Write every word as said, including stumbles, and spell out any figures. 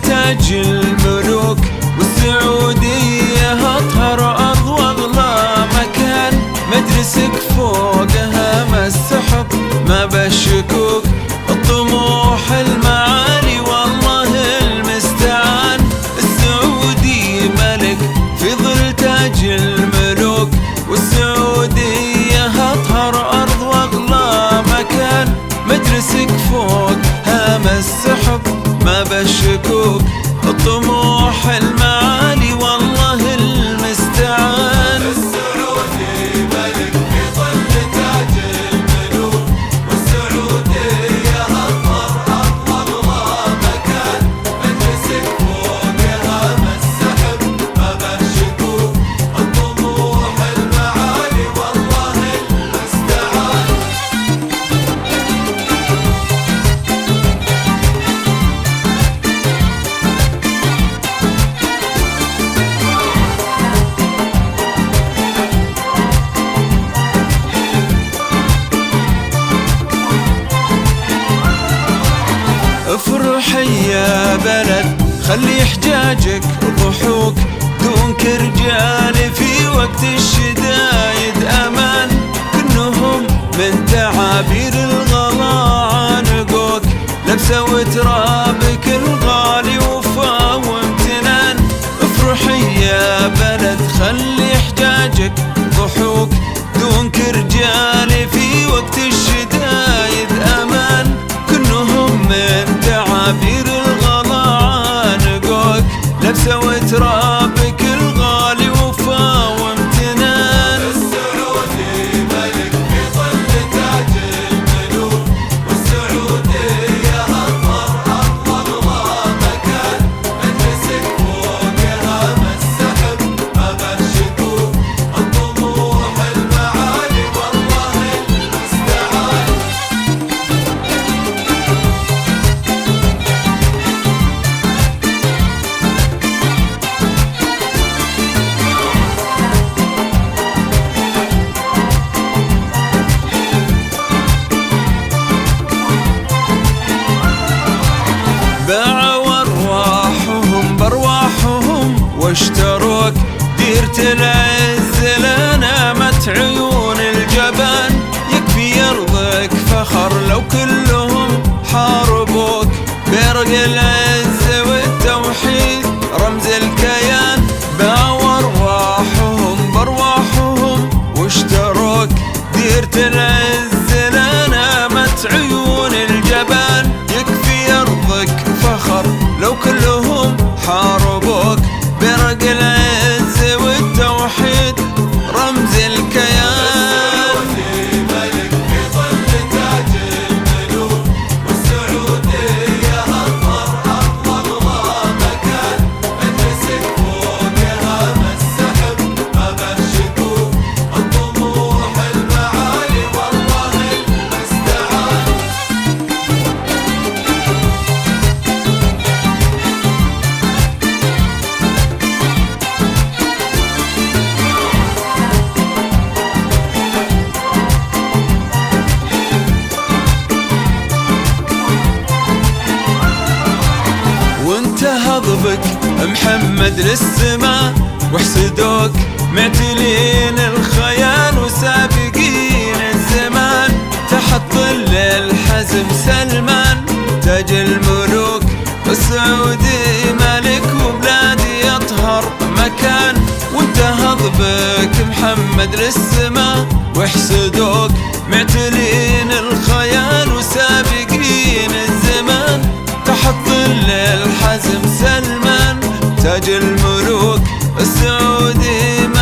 تاج الملوك، والسعودية أطهر أرض وأغلى مكان، مدرسك فوقها ما السحب ما بالشكوك، الطموح المعالي والله المستعان، السعودي ملك في ظل تاج الملوك، والسعودية أطهر أرض وأغلى مكان، مدرسك فوق هام السحب ما بالشكوك، الطموح المعالي والله المستعان. السعودي ملك في ظل تاج الملوك، والسعودية أطهر أرض وأغلى مكان، مدرسك فوق هام السحب ما بالشكوك، الطموح المعالي والله المستعان. افرحي يا بلد خلي حجاجك ضحوك، دونك رجال في وقت الشدايد امان، كلهم من تعابير الغلا عانقوك، لبسه وترابك الغالي وفا وامتنان. افرحي يا بلد خلي حجاجك ضحوك، دونك رجال في وقت الشدايد امان، كلهم من تعابير الغلا عانقوك، لبسه وترابك الغالي وفا وامتنان. السعودي ملك في ظل تاج الملوك، والسعودية أطهر أرض وأغلى مكان، مدرسك فوق هام السحب ما بالشكوك، الطموح المعالي والله المستعان. باعوا أرواحهم بأرواحهم واشتروك، ديرة العز لنامت عيون الجبان، يكفي يرضك فخر لو كلهم حاربوك، برق العز والتوحيد رمز الكيان، باعوا أرواحهم بأرواحهم واشتروك، ديرة العز لنامت عيون الجبان، يكفي يرضك فخر لو كلهم حاربوك، برق العز والتوحيد رمز الكيان. السعودي ملك في ظل تاج الملوك، والسعودية أطهر أرض وأغلى مكان، مدرسك فوق هام السحب ما بالشكوك، الطموح المعالي والله المستعان. وانتهى ضبك محمد للسما، وحسدوك معتلين الخيال وسابقين الزمان، تحت ظل الحزم سلمان تاج الملوك، السعودي ملك وبلادي أطهر مكان، وانتهى ضبك محمد للسما، وحسدوك معتلين الخيال وسابقين الزمان، تحت ظل الحزم سلمان تاج الملوك، السعودي